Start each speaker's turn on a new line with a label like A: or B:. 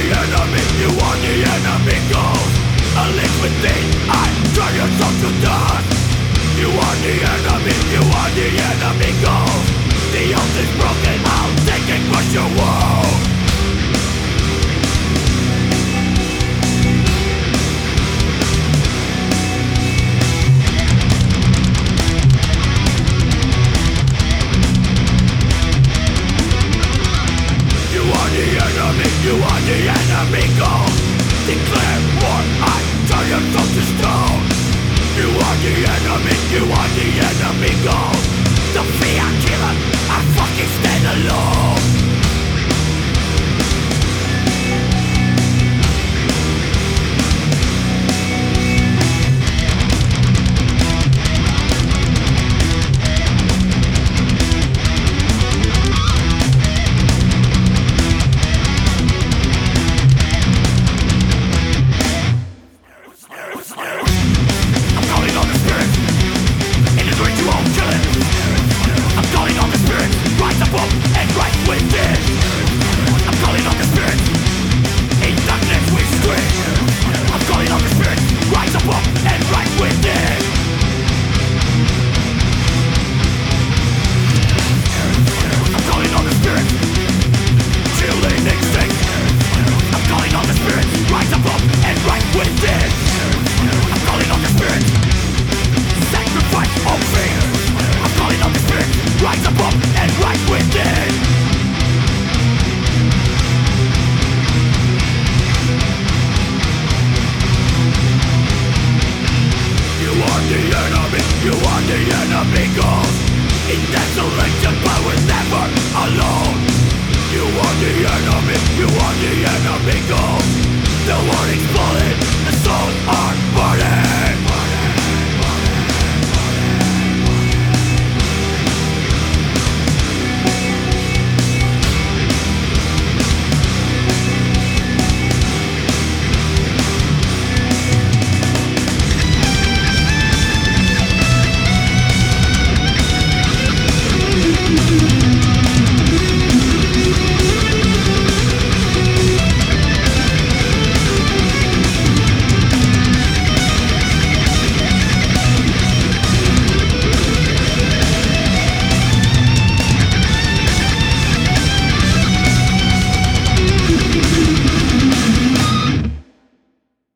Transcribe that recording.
A: enemy, you are the enemy ghost. A link within, I turn your soul to dust. You are the enemy, you are the enemy ghost. The oath is broken, I'll take and crush your world. You are the enemy ghost. Declare war, I turn your soul to stone. You are the enemy, you are the enemy ghost. The fear killer, I fucking stand alone.